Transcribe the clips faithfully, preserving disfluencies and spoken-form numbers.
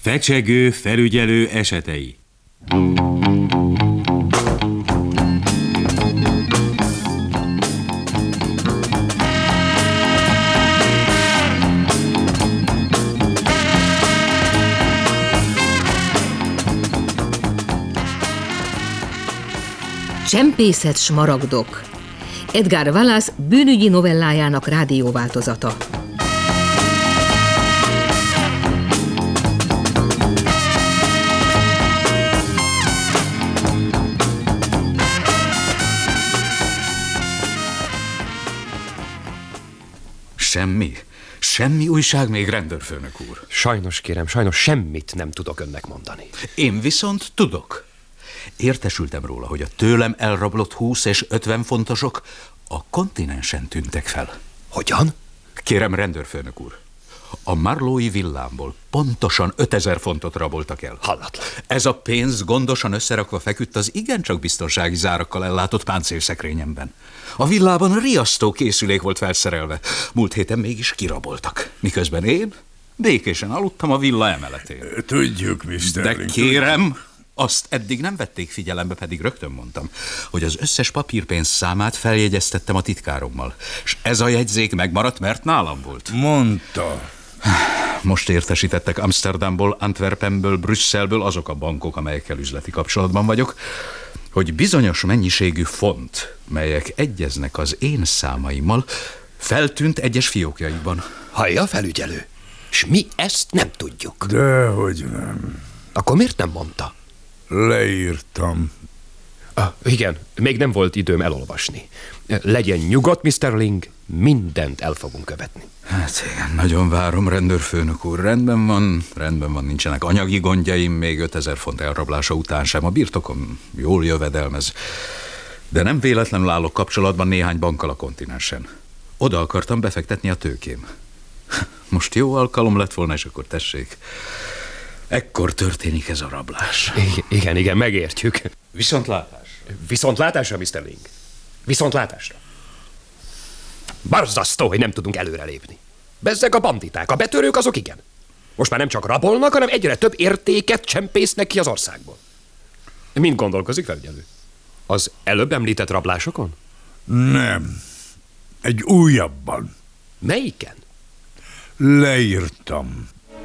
Fecsegő felügyelő esetei. Csempészet smaragdok. Edgar Wallace bűnügyi novellájának rádióváltozata. Semmi? Semmi újság még, rendőrfőnök úr? Sajnos, kérem, sajnos semmit nem tudok önnek mondani. Én viszont tudok. Értesültem róla, hogy a tőlem elrablott húsz és ötven fontosok a kontinensen tűntek fel. Hogyan? Kérem, rendőrfőnök úr, a Marlowe-i villámból pontosan ötezer fontot raboltak el. Hallatlan. Ez a pénz gondosan összerakva feküdt az igencsak biztonsági zárakkal ellátott páncélszekrényemben. A villában riasztó készülék volt felszerelve. Múlt héten mégis kiraboltak. Miközben én békésen aludtam a villa emeletén. Tudjuk, mister De Ling, kérem, tudjuk. azt eddig nem vették figyelembe, pedig rögtön mondtam, hogy az összes papírpénz számát feljegyeztettem a titkárommal. És ez a jegyzék megmaradt, mert nálam volt. Mondta. Most értesítettek Amsterdamból, Antwerpenből, Brüsszelből azok a bankok, amelyekkel üzleti kapcsolatban vagyok, hogy bizonyos mennyiségű font, melyek egyeznek az én számaimmal, feltűnt egyes fiókjaikban. Hallja, felügyelő? És mi ezt nem tudjuk. Dehogy nem. Akkor miért nem mondta? Leírtam. Ah, igen, még nem volt időm elolvasni. Legyen nyugodt, mister Ling, mindent el fogunk követni. Hát igen, nagyon várom, rendőrfőnök úr. Rendben van, rendben van, nincsenek anyagi gondjaim, még ötezer font elrablása után sem. A birtokom jól jövedelmez. De nem véletlenül állok kapcsolatban néhány bankkal a kontinensen. Oda akartam befektetni a tőkém. Most jó alkalom lett volna, és akkor tessék. Ekkor történik ez a rablás. I- igen, igen, megértjük. Viszontlátás. Viszontlátásra, mister Ling. Viszontlátásra. Barzasztó, hogy nem tudunk előrelépni. Bezzeg a banditák, a betörők azok igen. Most már nem csak rabolnak, hanem egyre több értéket csempésznek ki az országból. Mind gondolkozik, felügyelő? Az előbb említett rablásokon? Nem. Egy újabban. Melyiken? Leírtam.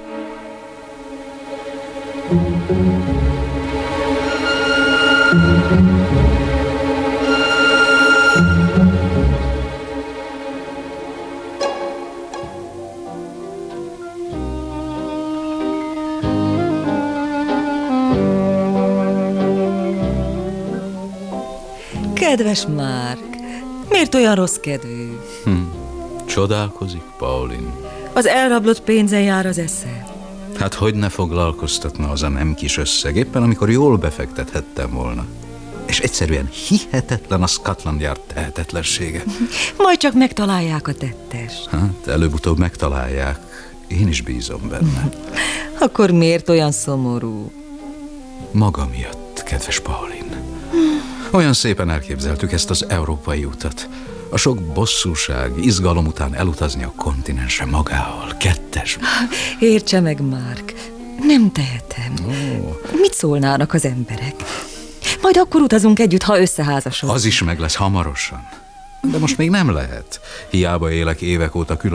Kedves Mark, miért olyan rossz kedvű? Hm. Csodálkozik, Pauline. Az elrablott pénzen jár az esze. Hát hogy ne foglalkoztatna az a nem kis összeg, éppen amikor jól befektethettem volna. És egyszerűen hihetetlen a Scotland Yard tehetetlensége. Majd csak megtalálják a tettes. Hát előbb-utóbb megtalálják. Én is bízom benne. Akkor miért olyan szomorú? Maga miatt, kedves Pauline. Olyan szépen elképzeltük ezt az európai utat. A sok bosszúság, izgalom után elutazni a kontinensre magával, kettesben. Értse meg, Mark, nem tehetem. Oh. Mit szólnának az emberek? Majd akkor utazunk együtt, ha összeházasodunk. Az is meg lesz hamarosan. De most még nem lehet. Hiába élek évek óta külön